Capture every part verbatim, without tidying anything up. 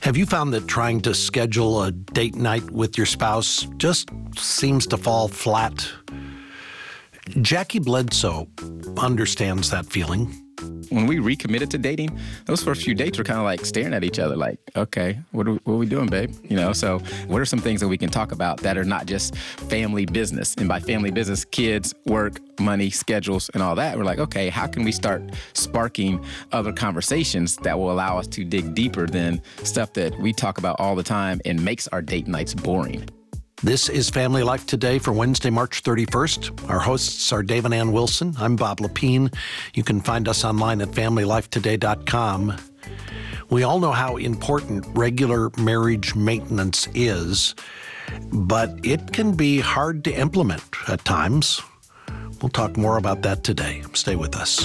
Have you found that trying to schedule a date night with your spouse just seems to fall flat? Jackie Bledsoe understands that feeling. When we recommitted to dating, those first few dates were kind of like staring at each other like, okay, what are, what are we doing, babe? You know, so what are some things that we can talk about that are not just family business? And by family business, kids, work, money, schedules, and all that. We're like, okay, how can we start sparking other conversations that will allow us to dig deeper than stuff that we talk about all the time and makes our date nights boring? This is Family Life Today for Wednesday, March thirty-first. Our hosts are Dave and Ann Wilson. I'm Bob Lepine. You can find us online at family life today dot com. We all know how important regular marriage maintenance is, but it can be hard to implement at times. We'll talk more about that today. Stay with us.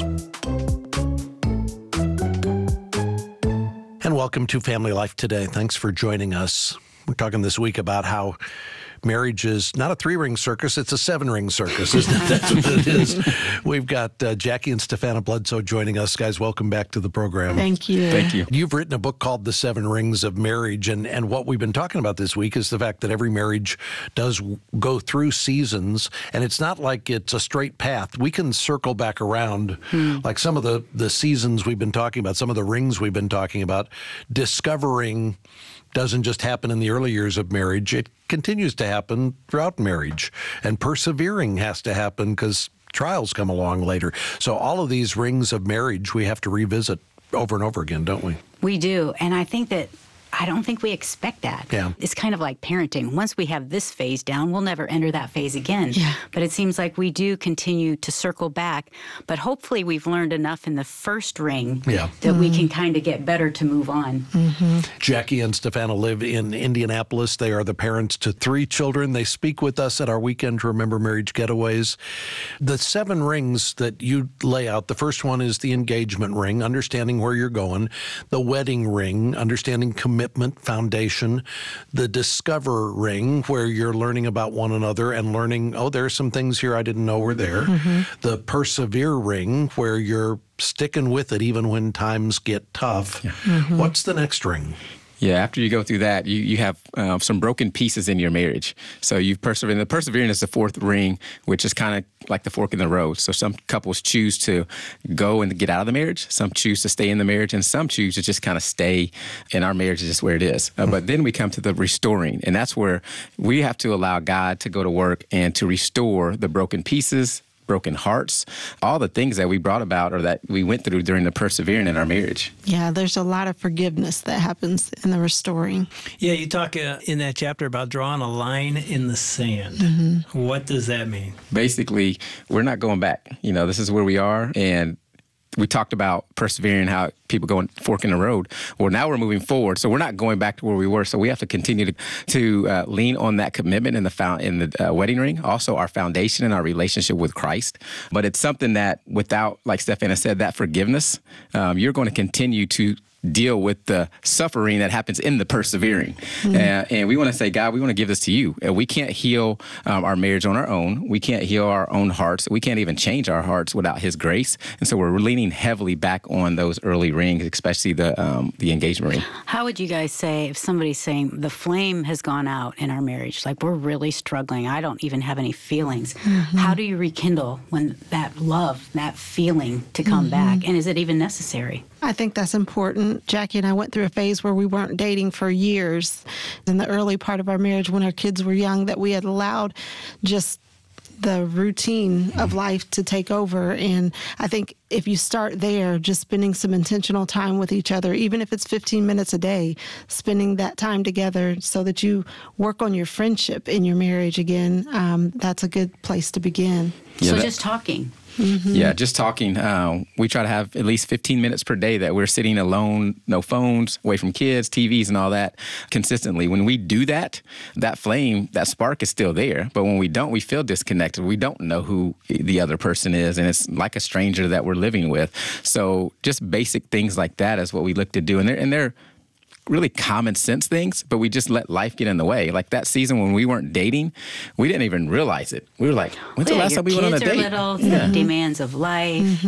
And welcome to Family Life Today. Thanks for joining us. We're talking this week about how marriage is not a three-ring circus, it's a seven-ring circus, isn't it? That's what it is. We've got uh, Jackie and Stefana Bledsoe joining us. Guys, welcome back to the program. Thank you. Thank you. You've written a book called The Seven Rings of Marriage, and, and what we've been talking about this week is the fact that every marriage does go through seasons, and it's not like it's a straight path. We can circle back around, hmm. like some of the, the seasons we've been talking about, some of the rings we've been talking about. Discovering doesn't just happen in the early years of marriage. It continues to happen throughout marriage. And persevering has to happen because trials come along later. So all of these rings of marriage we have to revisit over and over again, don't we? We do. And I think that I don't think we expect that. Yeah. It's kind of like parenting. Once we have this phase down, we'll never enter that phase again. Yeah. But it seems like we do continue to circle back. But hopefully we've learned enough in the first ring yeah. that mm-hmm. we can kind of get better to move on. Mm-hmm. Jackie and Stefana live in Indianapolis. They are the parents to three children. They speak with us at our Weekend to Remember Marriage Getaways. The seven rings that you lay out, the first one is the engagement ring, understanding where you're going. The wedding ring, understanding commitment. Foundation, the discover ring, where you're learning about one another and learning, oh, there's some things here I didn't know were there. Mm-hmm. The persevere ring, where you're sticking with it even when times get tough. Yeah. Mm-hmm. What's the next ring? Yeah, after you go through that, you, you have uh, some broken pieces in your marriage. So you've persevered. The persevering is the fourth ring, which is kind of like the fork in the road. So some couples choose to go and get out of the marriage. Some choose to stay in the marriage, and some choose to just kind of stay in our marriage is just where it is. Uh, but then we come to the restoring, and that's where we have to allow God to go to work and to restore the broken pieces, broken hearts, all the things that we brought about or that we went through during the persevering in our marriage. Yeah, there's a lot of forgiveness that happens in the restoring. Yeah, you talk uh, in that chapter about drawing a line in the sand. Mm-hmm. What does that mean? Basically, we're not going back. You know, this is where we are, and we talked about persevering, how people go and fork in the road. Well, now we're moving forward, so we're not going back to where we were. So we have to continue to to uh, lean on that commitment in the found, in the uh, wedding ring, also our foundation and our relationship with Christ. But it's something that, without, like Stefana said, that forgiveness, um, you're going to continue to deal with the suffering that happens in the persevering. Mm-hmm. Uh, and we want to say, God, we want to give this to you. And we can't heal um, our marriage on our own. We can't heal our own hearts. We can't even change our hearts without his grace. And so we're leaning heavily back on those early rings, especially the um, the engagement ring. How would you guys say if somebody's saying the flame has gone out in our marriage, like we're really struggling, I don't even have any feelings. Mm-hmm. How do you rekindle when that love, that feeling to come mm-hmm. back? And is it even necessary? I think that's important. Jackie and I went through a phase where we weren't dating for years in the early part of our marriage when our kids were young, that we had allowed just the routine of life to take over. And I think if you start there, just spending some intentional time with each other, even if it's fifteen minutes a day, spending that time together so that you work on your friendship in your marriage again, um, that's a good place to begin. Yeah, so that- just talking. Mm-hmm. Yeah, just talking. Uh, we try to have at least fifteen minutes per day that we're sitting alone, no phones, away from kids, T Vs, and all that consistently. When we do that, that flame, that spark is still there. But when we don't, we feel disconnected. We don't know who the other person is, and it's like a stranger that we're living with. So just basic things like that is what we look to do. And they're, and they're really common sense things, but we just let life get in the way. Like that season when we weren't dating, we didn't even realize it. We were like, when's yeah, the last time we went on a date? Little, yeah. the demands of life. Mm-hmm.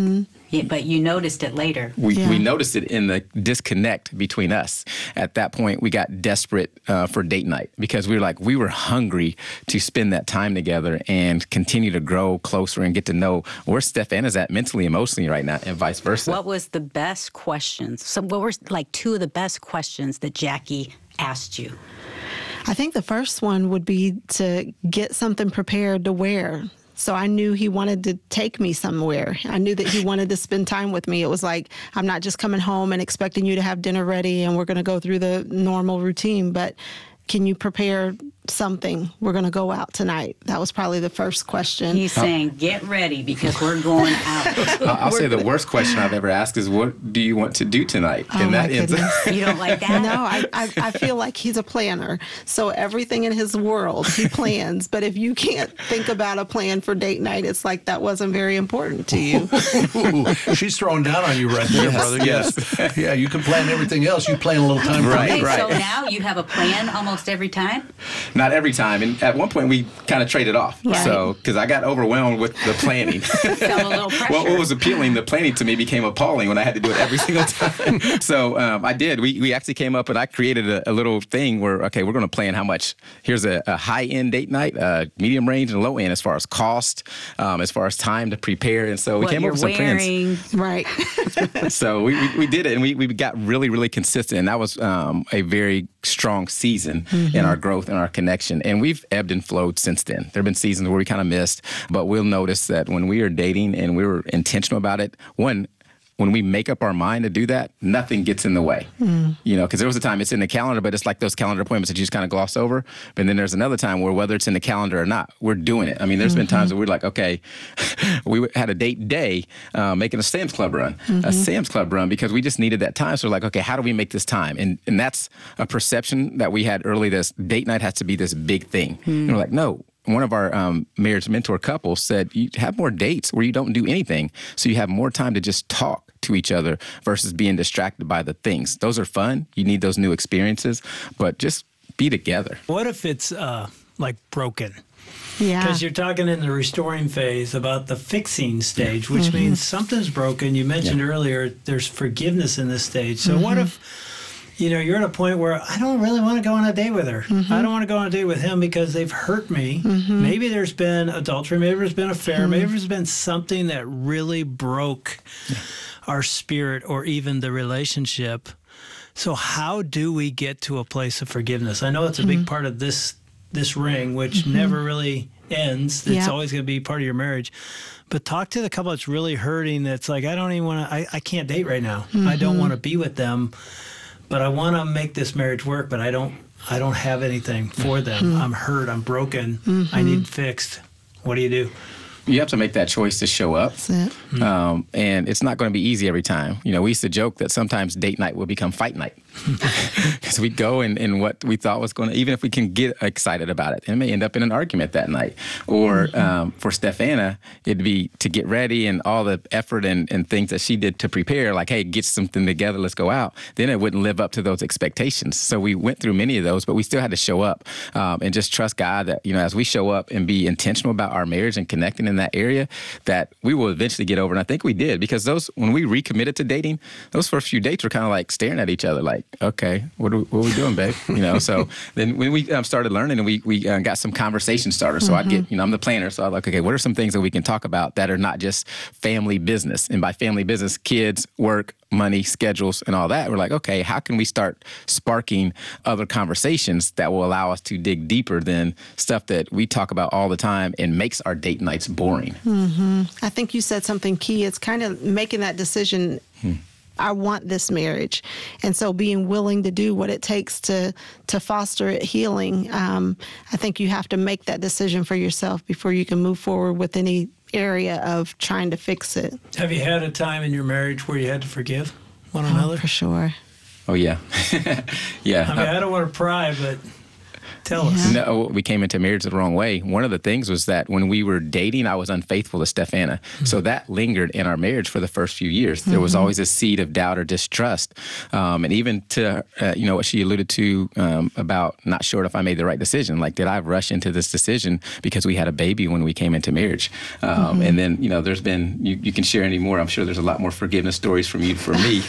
Yeah, but you noticed it later. We, Yeah. we noticed it in the disconnect between us. At that point, we got desperate uh, for date night because we were like, we were hungry to spend that time together and continue to grow closer and get to know where Stephanie's at mentally, emotionally right now, and vice versa. What was the best questions? So what were like two of the best questions that Jackie asked you? I think the first one would be to get something prepared to wear. So I knew he wanted to take me somewhere. I knew that he wanted to spend time with me. It was like, I'm not just coming home and expecting you to have dinner ready and we're going to go through the normal routine, but can you prepare something? We're going to go out tonight. That was probably the first question. He's saying, get ready because we're going out. I'll I'll say the worst question I've ever asked is, what do you want to do tonight? Oh, and my that ends goodness. You don't like that? No, I, I, I feel like he's a planner. So everything in his world, he plans. But if you can't think about a plan for date night, it's like that wasn't very important to you. Ooh, she's throwing down on you right there, Yes, brother. Yes. Yeah, you can plan everything else. You plan a little time for Right, me. Okay, so right. now you have a plan almost every time? Not every time. And at one point, we kind of traded off. Right. So, because I got overwhelmed with the planning. Felt a little pressure. Well, what was appealing, the planning to me became appalling when I had to do it every single time. So um, I did. We we actually came up and I created a, a little thing where, okay, we're going to plan how much. Here's a, a high-end date night, uh, medium range, and low end as far as cost, um, as far as time to prepare. And so we what came you're up with some plans. wearing. Right. So we, we, we did it, and we, we got really, really consistent. And that was um, a very strong season Mm-hmm. in our growth and our connection. And we've ebbed and flowed since then. There have been seasons where we kind of missed, but we'll notice that when we are dating and we were intentional about it, one, when we make up our mind to do that, nothing gets in the way. Mm. You know, because there was a time it's in the calendar, but it's like those calendar appointments that you just kind of gloss over. But then there's another time where whether it's in the calendar or not, we're doing it. I mean, there's mm-hmm. been times where we're like, okay, we had a date day uh, making a Sam's Club run, mm-hmm. a Sam's Club run, because we just needed that time. So we're like, okay, how do we make this time? And and that's a perception that we had early. This date night has to be this big thing. Mm. And we're like, no. One of our um, marriage mentor couples said, you have more dates where you don't do anything, so you have more time to just talk to each other versus being distracted by the things. Those are fun. You need those new experiences, but just be together. What if it's uh, like broken? Yeah. Because you're talking in the restoring phase about the fixing stage, which Mm-hmm. means something's broken. You mentioned Yeah. earlier there's forgiveness in this stage. So Mm-hmm. what if, you know, you're at a point where I don't really want to go on a date with her. Mm-hmm. I don't want to go on a date with him because they've hurt me. Mm-hmm. Maybe there's been adultery. Maybe there's been affair. Mm-hmm. Maybe there's been something that really broke our spirit or even the relationship. So how do we get to a place of forgiveness? I know it's a Mm-hmm. big part of this this ring, which never really ends. It's Yeah. always going to be part of your marriage. But talk to the couple that's really hurting. That's like, I don't even want to, I, I can't date right now. I don't want to be with them, but I want to make this marriage work, but I don't, I don't have anything for them. I'm hurt. I'm broken. I need fixed. What do you do? You have to make that choice to show up. That's it. Um, and it's not going to be easy every time. You know, we used to joke that sometimes date night will become fight night. Because we go and, and what we thought was going to, even if we can get excited about it, it may end up in an argument that night. Or Mm-hmm. um, for Stefana, it'd be to get ready and all the effort and, and things that she did to prepare, like, hey, get something together, let's go out. Then it wouldn't live up to those expectations. So we went through many of those, but we still had to show up um, and just trust God that, you know, as we show up and be intentional about our marriage and connecting in that area, that we will eventually get over. And I think we did, because those, when we recommitted to dating, those first few dates were kind of like staring at each other, like, okay, what are we, what are we doing, babe? You know, so then when we um, started learning and we, we uh, got some conversation starters. So mm-hmm. I'd get, you know, I'm the planner. So I'm like, okay, what are some things that we can talk about that are not just family business? And by family business, kids, work, money, schedules, and all that. We're like, okay, how can we start sparking other conversations that will allow us to dig deeper than stuff that we talk about all the time and makes our date nights boring? Mm-hmm. I think you said something key. It's kind of making that decision. Hmm. I want this marriage. And so being willing to do what it takes to to foster it healing, um, I think you have to make that decision for yourself before you can move forward with any area of trying to fix it. Have you had a time in your marriage where you had to forgive one Oh, another? for sure. Oh, yeah. yeah. I mean, I don't want to pry, but Tell us. No, we came into marriage the wrong way. One of the things was that when we were dating, I was unfaithful to Stefana. Mm-hmm. So that lingered in our marriage for the first few years. There was mm-hmm. always a seed of doubt or distrust. Um, and even to, uh, you know, what she alluded to um, about not sure if I made the right decision. Like, did I rush into this decision because we had a baby when we came into marriage? Um, mm-hmm. And then, you know, there's been, you, you can share any more. I'm sure there's a lot more forgiveness stories from you for me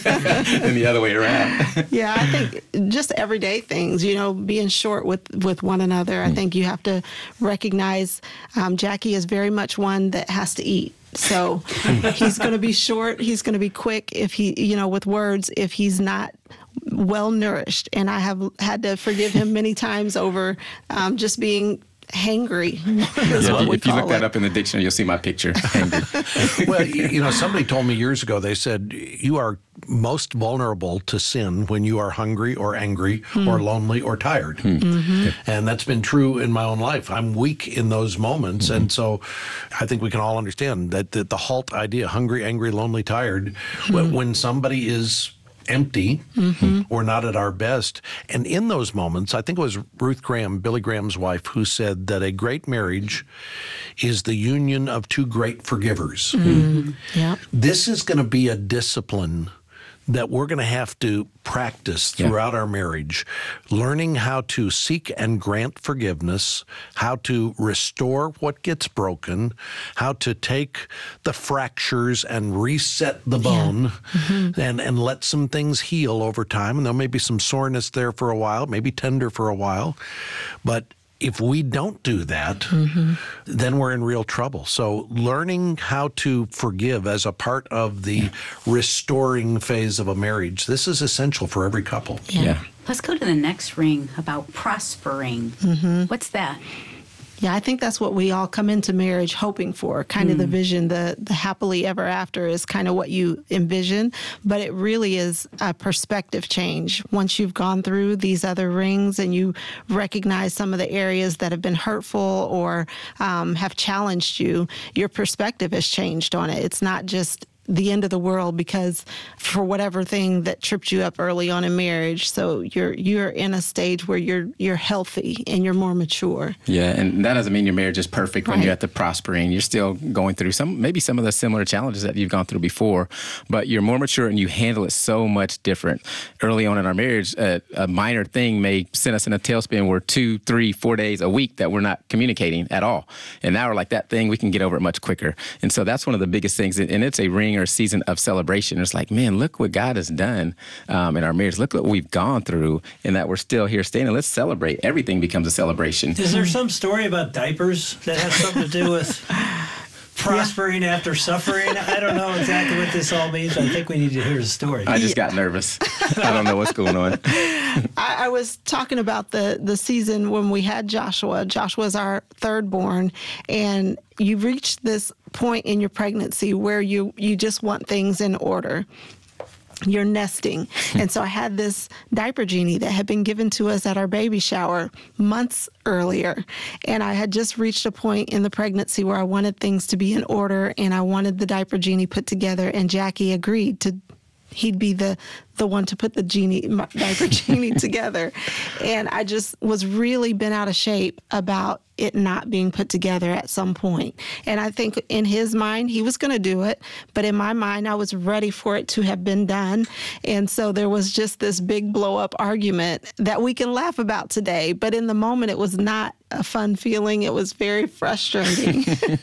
than the other way around. Yeah, I think just everyday things, you know, being short with with one another. I think you have to recognize um, Jackie is very much one that has to eat. So he's going to be short. He's going to be quick if he, you know, with words, if he's not well nourished. And I have had to forgive him many times over um, just being hangry. Yeah, if, if you look that up in the dictionary, you'll see my picture. Hangry. Well, you know, somebody told me years ago, they said, you are most vulnerable to sin when you are hungry or angry mm. or lonely or tired. Mm. Mm-hmm. And that's been true in my own life. I'm weak in those moments. Mm-hmm. And so I think we can all understand that the, the halt idea, hungry, angry, lonely, tired, mm. when somebody is empty mm-hmm. or not at our best. And in those moments, I think it was Ruth Graham, Billy Graham's wife, who said that a great marriage is the union of two great forgivers. Mm-hmm. Yeah. This is going to be a discipline that we're going to have to practice throughout yeah. our marriage, learning how to seek and grant forgiveness, how to restore what gets broken, how to take the fractures and reset the bone yeah. mm-hmm. and, and let some things heal over time. And there may be some soreness there for a while, maybe tender for a while, but if we don't do that, mm-hmm. then we're in real trouble. So learning how to forgive as a part of the restoring phase of a marriage, this is essential for every couple. Yeah. yeah. Let's go to the next ring about prospering. Mm-hmm. What's that? Yeah, I think that's what we all come into marriage hoping for, kind mm. of the vision, the, the happily ever after is kind of what you envision, but it really is a perspective change. Once you've gone through these other rings and you recognize some of the areas that have been hurtful or um, have challenged you, your perspective has changed on it. It's not just the end of the world because for whatever thing that tripped you up early on in marriage. So you're you're in a stage where you're you're healthy and you're more mature. Yeah, and that doesn't mean your marriage is perfect right. when you're at the prospering. You're still going through some maybe some of the similar challenges that you've gone through before, but you're more mature and you handle it so much different. Early on in our marriage, a, a minor thing may send us in a tailspin where two, three, four days a week that we're not communicating at all. And now we're like that thing, we can get over it much quicker. And so that's one of the biggest things, and it's a ring or season of celebration. It's like, man, look what God has done um, in our marriage. Look what we've gone through, and that we're still here standing. Let's celebrate. Everything becomes a celebration. Is there some story about diapers that has something to do with prospering yeah. after suffering? I don't know exactly what this all means. I think we need to hear the story. I just yeah. got nervous. I don't know what's going on. I, I was talking about the, the season when we had Joshua. Joshua's our third born, and you reach this point in your pregnancy where you, you just want things in order. You're nesting. And so I had this diaper genie that had been given to us at our baby shower months earlier. And I had just reached a point in the pregnancy where I wanted things to be in order and I wanted the diaper genie put together. And Jackie agreed to, he'd be the, the one to put the genie, diaper genie together. And I just was really bent out of shape about it not being put together at some point. And I think in his mind, he was going to do it. But in my mind, I was ready for it to have been done. And so there was just this big blow up argument that we can laugh about today. But in the moment, it was not a fun feeling. It was very frustrating.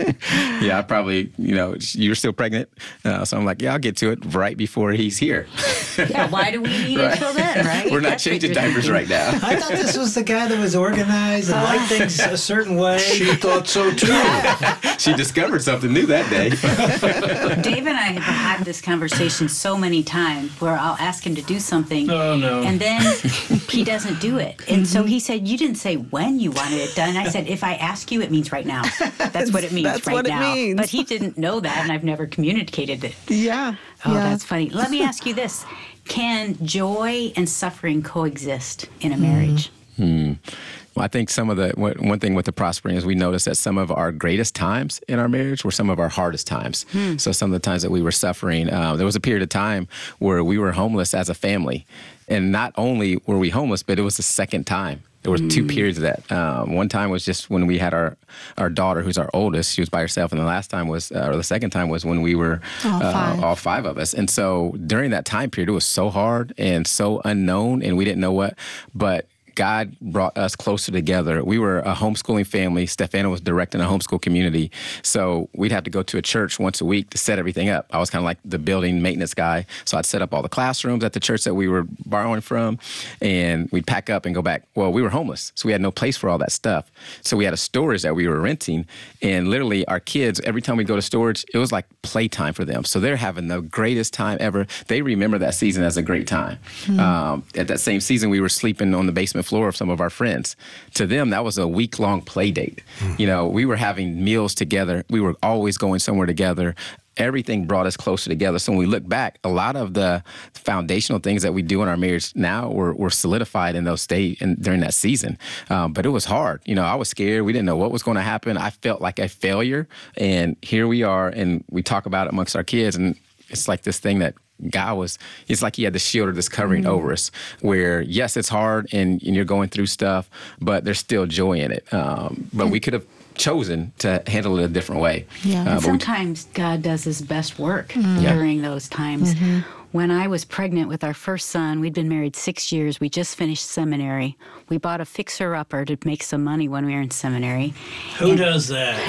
Yeah, I probably, you know, you were still pregnant. Uh, so I'm like, yeah, I'll get to it right before he's here. Yeah, why do we need right. until then, right? We're not That's changing diapers right now. I thought this was the guy that was organized and liked things a certain way. She thought so too. She discovered something new that day. Dave and I have had this conversation so many times where I'll ask him to do something, oh, no. and then he doesn't do it. And mm-hmm. so he said, you didn't say when you wanted it done. I said, if I ask you, it means right now. That's what it means That's right what now. It means. But he didn't know that, and I've never communicated it. Yeah. Oh, yeah. That's funny. Let me ask you this. Can joy and suffering coexist in a marriage? Hmm. Well, I think some of the one thing with the Prospering is we noticed that some of our greatest times in our marriage were some of our hardest times. Hmm. So some of the times that we were suffering, uh, there was a period of time where we were homeless as a family. And not only were we homeless, but it was the second time. There were two periods of that. Um, one time was just when we had our, our daughter, who's our oldest. She was by herself. And the last time was, uh, or the second time was when we were all five. Uh, all five of us. And so during that time period, it was so hard and so unknown, and we didn't know what. But God brought us closer together. We were a homeschooling family. Stefana was directing a homeschool community. So we'd have to go to a church once a week to set everything up. I was kind of like the building maintenance guy. So I'd set up all the classrooms at the church that we were borrowing from, and we'd pack up and go back. Well, we were homeless, so we had no place for all that stuff. So we had a storage that we were renting, and literally our kids, every time we go to storage, it was like playtime for them. So they're having the greatest time ever. They remember that season as a great time. Mm-hmm. Um, at that same season, we were sleeping on the basement floor of some of our friends. To them, that was a week-long play date. Mm. You know, we were having meals together. We were always going somewhere together. Everything brought us closer together. So when we look back, a lot of the foundational things that we do in our marriage now were, were solidified in those state and during that season. Um, but it was hard. You know, I was scared. We didn't know what was going to happen. I felt like a failure. And here we are, and we talk about it amongst our kids, and it's like this thing that God was, it's like he had the shield of this covering mm-hmm. over us, where, yes, it's hard and, and you're going through stuff, but there's still joy in it. Um, but we could have chosen to handle it a different way. Yeah. Uh, sometimes we, God does his best work mm-hmm. during yeah. those times. Mm-hmm. When I was pregnant with our first son, we'd been married six years. We just finished seminary. We bought a fixer-upper to make some money when we were in seminary. Who and, does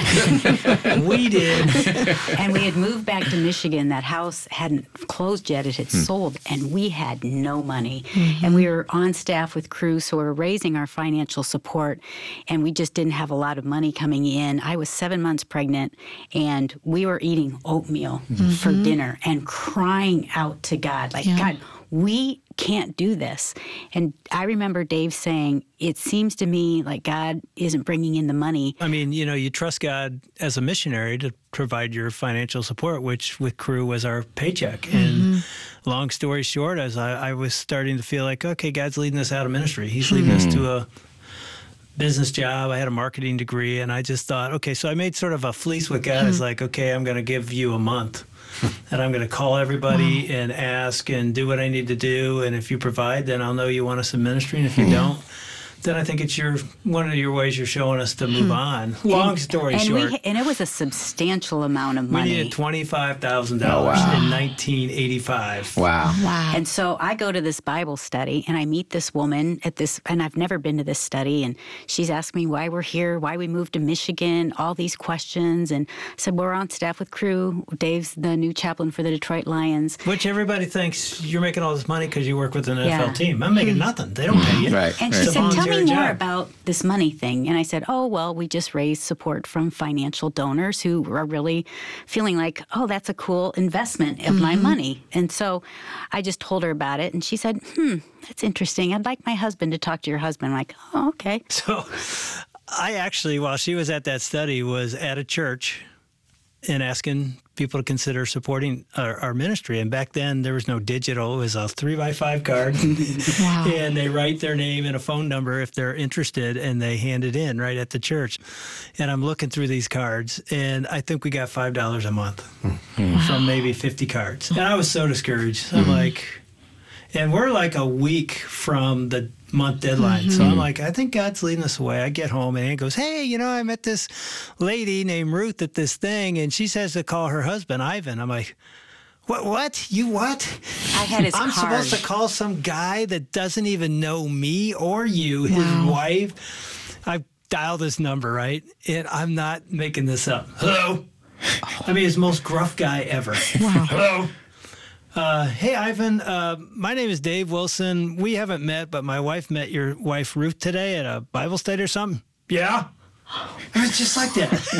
that? We did. And we had moved back to Michigan. That house hadn't closed yet. It had hmm. sold, and we had no money. Mm-hmm. And we were on staff with Cru, so we were raising our financial support, and we just didn't have a lot of money coming in. I was seven months pregnant, and we were eating oatmeal mm-hmm. for dinner and crying out to God, like, yeah. God, we can't do this. And I remember Dave saying, it seems to me like God isn't bringing in the money. I mean, you know, you trust God as a missionary to provide your financial support, which with Cru was our paycheck. Mm-hmm. And long story short, as I, I was starting to feel like, okay, God's leading us out of ministry. He's leading mm-hmm. us to a business job. I had a marketing degree, and I just thought, okay, so I made sort of a fleece with God. Mm-hmm. It's like, okay, I'm going to give you a month. And I'm going to call everybody wow. and ask and do what I need to do. And if you provide, then I'll know you want us in ministry. And if you don't, then I think it's your one of your ways you're showing us to move on. Long and, story and short. We, and it was a substantial amount of money. We needed twenty-five thousand dollars oh, wow. in nineteen eighty-five. Wow. Wow. And so I go to this Bible study, and I meet this woman at this, and I've never been to this study, and she's asked me why we're here, why we moved to Michigan, all these questions. And I said, we're on staff with Cru. Dave's the new chaplain for the Detroit Lions. Which everybody thinks you're making all this money because you work with an N F L yeah. team. I'm making nothing. They don't pay you. Right. And right. she said, tell me more job. about this money thing. And I said, oh, well, we just raised support from financial donors who are really feeling like, oh, that's a cool investment of mm-hmm. my money. And so I just told her about it. And she said, hmm, that's interesting. I'd like my husband to talk to your husband. I'm like, oh, okay. So I actually, while she was at that study, was at a church and asking people to consider supporting our, our ministry. And back then, there was no digital. It was a three by five card. Wow. And they write their name and a phone number if they're interested, and they hand it in right at the church. And I'm looking through these cards, and I think we got five dollars a month mm-hmm. from maybe fifty cards. And I was so discouraged. I'm mm-hmm. like, and we're like a week from the month deadline. Mm-hmm. So I'm like, I think God's leading us away. I get home, and Ann goes, hey, you know, I met this lady named Ruth at this thing, and she says to call her husband, Ivan. I'm like, what, what? You what? I had his I'm card. supposed to call some guy that doesn't even know me or you, his wow. wife. I dialed this number, right? And I'm not making this up. Hello? I mean, he's the most gruff guy ever. Wow. Hello? Uh, hey, Ivan, uh, my name is Dave Wilson. We haven't met, but my wife met your wife, Ruth, today at a Bible study or something. Yeah? It was just like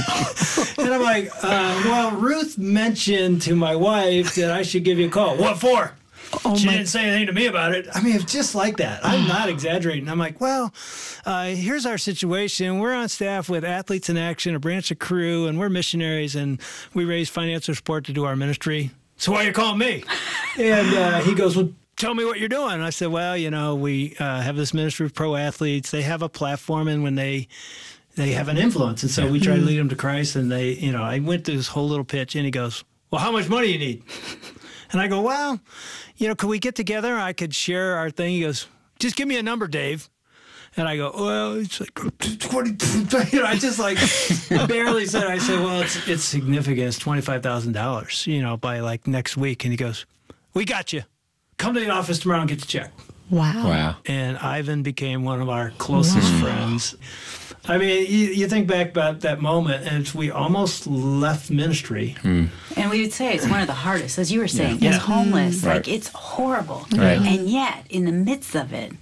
that. And I'm like, uh, well, Ruth mentioned to my wife that I should give you a call. What for? Oh, she my... didn't say anything to me about it. I mean, it's just like that. I'm not exaggerating. I'm like, well, uh, here's our situation. We're on staff with Athletes in Action, a branch of Cru, and we're missionaries, and we raise financial support to do our ministry. So why are you calling me? And uh, he goes, well, tell me what you're doing. I said, well, you know, we uh, have this ministry of pro athletes. They have a platform, and when they they have an influence, and so we try to lead them to Christ. And they, you know, I went through this whole little pitch, and he goes, well, how much money do you need? And I go, well, you know, could we get together? I could share our thing. He goes, just give me a number, Dave. And I go, well, it's like twenty. You know, I just like barely said. I said, well, it's it's significant. It's twenty five thousand dollars. You know, by like next week. And he goes, we got you. Come to the office tomorrow and get the check. Wow. Wow. And Ivan became one of our closest Wow. friends. I mean, you, you think back about that moment, and it's, we almost left ministry. Mm. And we would say it's one of the hardest, as you were saying. Yeah. It's homeless. Right. Like, it's horrible. Right. And yet, in the midst of it,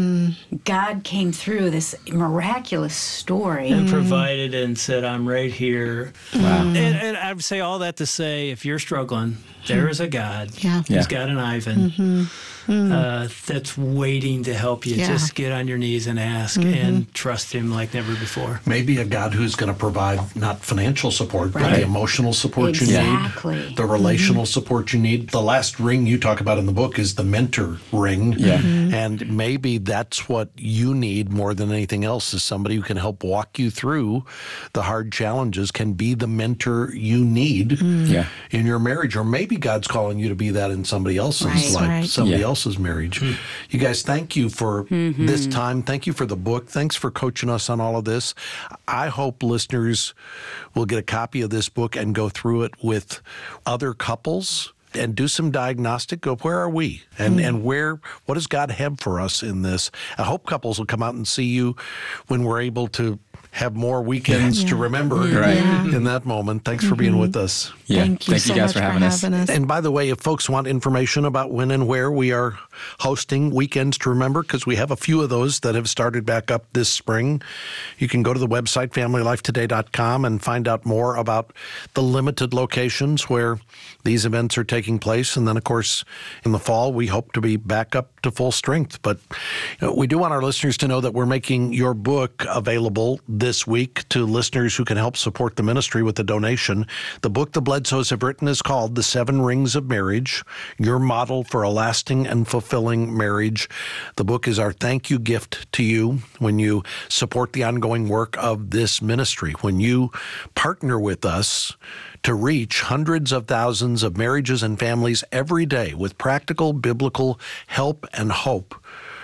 God came through this miraculous story. And provided and said, I'm right here. Wow. And, and I would say all that to say, if you're struggling, there is a God. Yeah. He's Yeah. got an Ivan uh, that's waiting to help you. Yeah. Just get on your knees and ask and trust him like never before. Maybe a God who's going to provide not financial support, but Right. the emotional support you Exactly. need, the relational support you need. The last ring you talk about in the book is the mentor ring. Yeah. And maybe that's what you need more than anything else, is somebody who can help walk you through the hard challenges, can be the mentor you need Yeah. in your marriage. Or maybe God's calling you to be that in somebody else's Right. life, Right. somebody Yeah. else's marriage. You guys, thank you for this time. Thank you for the book. Thanks for coaching us on all of this. I hope listeners will get a copy of this book and go through it with other couples and do some diagnostic. Go, where are we? And and where, what does God have for us in this? I hope couples will come out and see you when we're able to have more weekends to remember Right. Yeah. in that moment. Thanks for being with us. Yeah. Thank you so guys much for having us. having us. And by the way, if folks want information about when and where we are hosting Weekends to Remember, because we have a few of those that have started back up this spring, you can go to the website family life today dot com and find out more about the limited locations where these events are taking place. And then, of course, in the fall, we hope to be back up to full strength. But you know, we do want our listeners to know that we're making your book available this week to listeners who can help support the ministry with a donation. The book the Bledsoes have written is called The Seven Rings of Marriage, Your Model for a Lasting and Fulfilling Marriage. The book is our thank you gift to you when you support the ongoing work of this ministry, when you partner with us to reach hundreds of thousands of marriages and families every day with practical biblical help and hope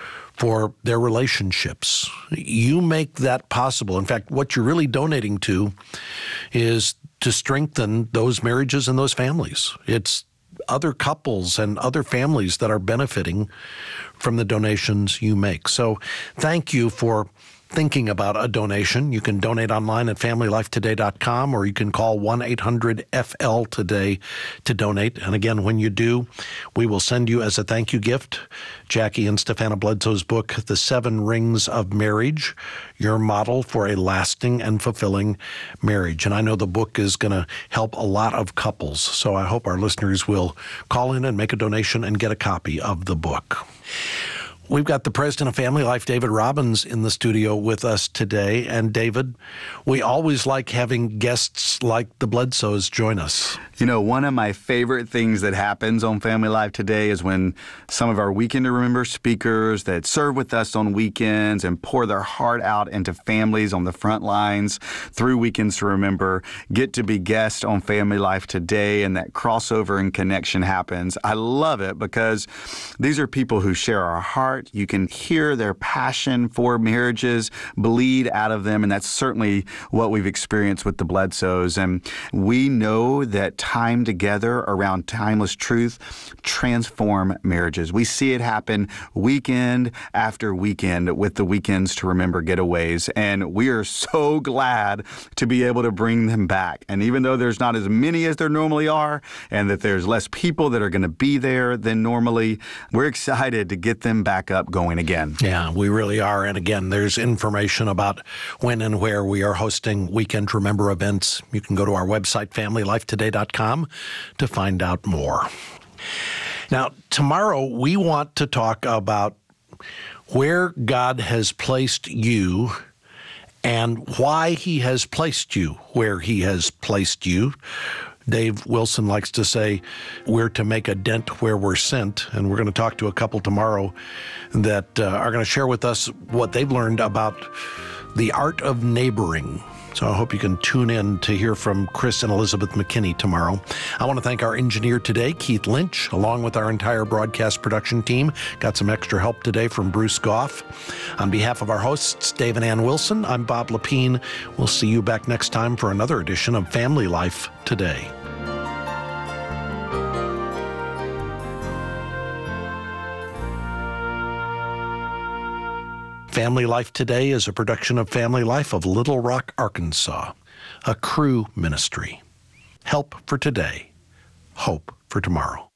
for their relationships. You make that possible. In fact, what you're really donating to is to strengthen those marriages and those families. It's other couples and other families that are benefiting from the donations you make. So thank you for thinking about a donation. You can donate online at family life today dot com, or you can call one eight hundred F L today to donate. And again, when you do, we will send you as a thank you gift Jackie and Stefana Bledsoe's book, The Seven Rings of Marriage, Your Model for a Lasting and Fulfilling Marriage. And I know the book is going to help a lot of couples, so I hope our listeners will call in and make a donation and get a copy of the book. We've got the president of Family Life, David Robbins, in the studio with us today. And David, we always like having guests like the Bledsoes join us. You know, one of my favorite things that happens on Family Life Today is when some of our Weekend to Remember speakers that serve with us on weekends and pour their heart out into families on the front lines through Weekends to Remember get to be guests on Family Life Today, and that crossover and connection happens. I love it because these are people who share our heart. You can hear their passion for marriages bleed out of them, and that's certainly what we've experienced with the Bledsoes. And we know that time together around timeless truth transform marriages. We see it happen weekend after weekend with the Weekends to Remember getaways, and we are so glad to be able to bring them back. And even though there's not as many as there normally are, and that there's less people that are going to be there than normally, we're excited to get them back up going again. Yeah, we really are. And again, there's information about when and where we are hosting Weekend to Remember events. You can go to our website, family life today dot com, to find out more. Now, tomorrow we want to talk about where God has placed you and why he has placed you where he has placed you. Dave Wilson likes to say, we're to make a dent where we're sent. And we're going to talk to a couple tomorrow that uh, are going to share with us what they've learned about the art of neighboring. So I hope you can tune in to hear from Chris and Elizabeth McKinney tomorrow. I want to thank our engineer today, Keith Lynch, along with our entire broadcast production team. Got some extra help today from Bruce Goff. On behalf of our hosts, Dave and Ann Wilson, I'm Bob Lepine. We'll see you back next time for another edition of Family Life Today. Family Life Today is a production of Family Life of Little Rock, Arkansas, a Cru ministry. Help for today, hope for tomorrow.